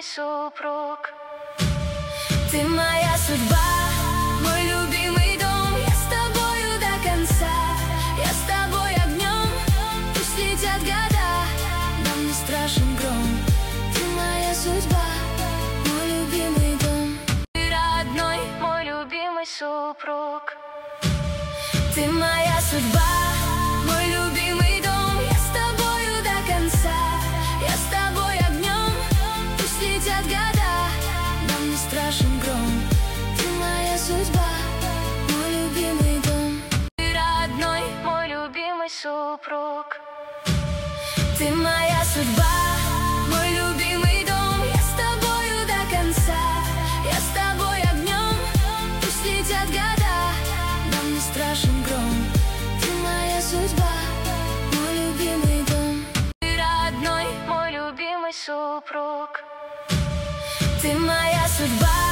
супруг. Ты моя судьба, мой любимый дом. Я с тобою до конца, я с тобой огнем. Пусть летят года, нам не страшен гром. Ты моя судьба, мой любимый дом. Ты родной, мой любимый супруг. Ты моя судьба, мой любимый дом. Я с тобою до конца, я с тобой огнем. Пусть летят года, нам не страшен гром. Ты моя судьба, мой любимый дом. Ты родной, мой любимый супруг. Ты моя судьба, мой любимый дом. Я с тобою до конца, я с тобой огнем. Пусть летят года, нам не страшен гром. Ты моя судьба, мой любимый дом. Ты родной, мой любимый супруг. Ты моя судьба.